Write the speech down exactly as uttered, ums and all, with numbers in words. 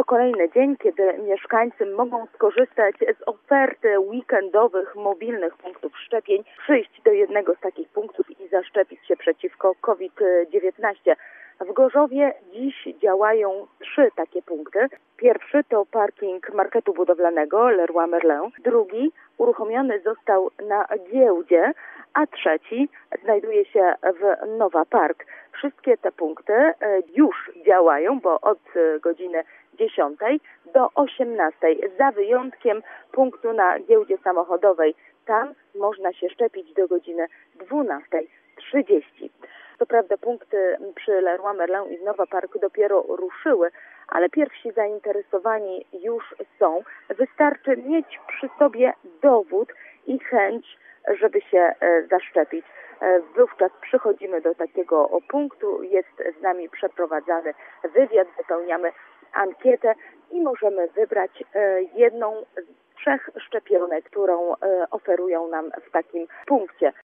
to kolejny dzień, kiedy mieszkańcy mogą skorzystać z oferty weekendowych, mobilnych punktów szczepień, przyjść do jednego z takich punktów i zaszczepić się przeciwko COVID dziewiętnaście. W Gorzowie dziś działają trzy takie punkty. Pierwszy to parking marketu budowlanego Leroy Merlin. Drugi uruchomiony został na giełdzie, a trzeci znajduje się w Nowa Park. Wszystkie te punkty już działają, bo od godziny dziesiątej do osiemnastej, za wyjątkiem punktu na giełdzie samochodowej. Tam można się szczepić do godziny dwunastej trzydzieści. Co prawda punkty przy Leroy Merlin i w Nowa Park dopiero ruszyły, ale pierwsi zainteresowani już są. Wystarczy mieć przy sobie dowód i chęć, żeby się zaszczepić. Wówczas przychodzimy do takiego punktu, jest z nami przeprowadzany wywiad, wypełniamy ankietę i możemy wybrać jedną z trzech szczepionek, którą oferują nam w takim punkcie.